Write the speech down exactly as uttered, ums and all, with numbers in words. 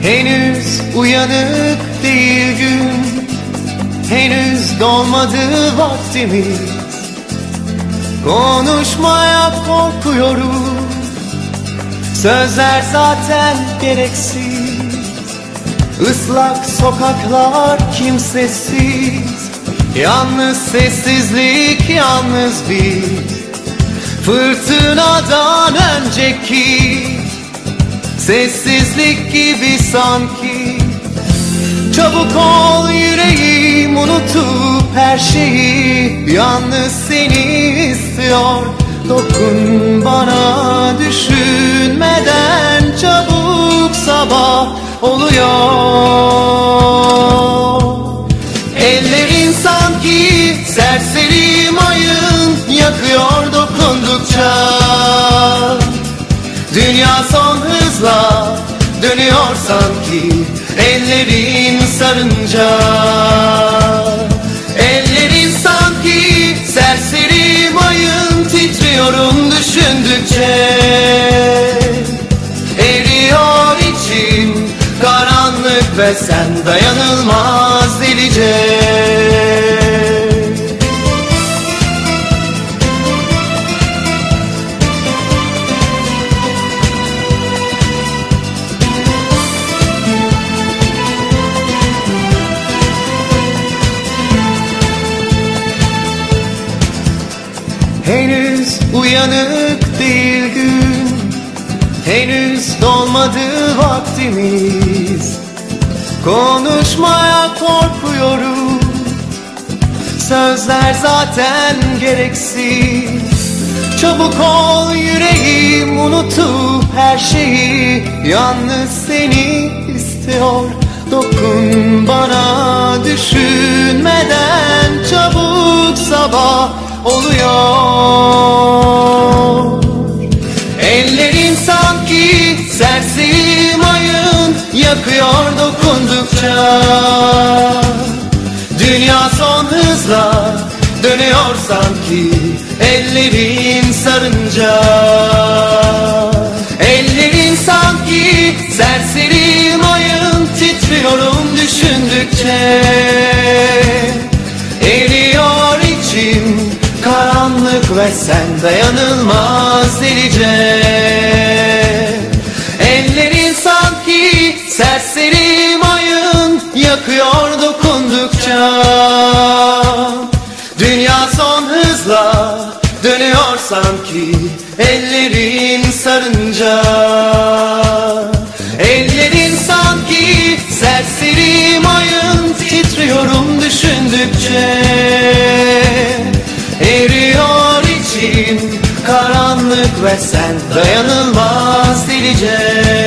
Henüz uyanık değil gün, henüz dolmadı vaktimiz. Konuşmaya korkuyorum, sözler zaten gereksiz. Islak sokaklar kimsesiz, yalnız sessizlik, yalnız biz. Fırtınadan önceki sessizlik gibi sanki. Çabuk ol yüreğim, unutup her şeyi, yalnız seni istiyor. Dokun bana düşünmeden, çabuk sabah oluyor. Ellerin sanki serseri mayın, yakıyor dokundukça. Dünya son hızla dönüyor sanki, ellerin sarınca. Ellerin sanki serseri mayın, titriyorum düşündükçe. Eriyor içim karanlık ve sen dayanılmaz delice. Henüz uyanık değil gün, henüz dolmadı vaktimiz. Konuşmaya korkuyorum, sözler zaten gereksiz. Çabuk ol yüreğim, unutup her şeyi, yalnız seni istiyor. Dokun bana düşünmeden, çabuk sabah oluyor. Ellerin sanki serseri mayın, yakıyor dokundukça. Dünya son hızla dönüyor sanki, ellerin sarınca. Ellerin sanki serseri mayın, titriyorum düşündükçe. Eriyor içim karanlık ve sen dayanılmaz delice. Ellerin sanki serseri mayın, yakıyor dokundukça. Dünya son hızla dönüyor sanki, ellerin sarınca. Ellerin sanki serseri mayın, titriyorum düşündükçe. Eriyor içim karanlık ve sen dayanılmaz delice.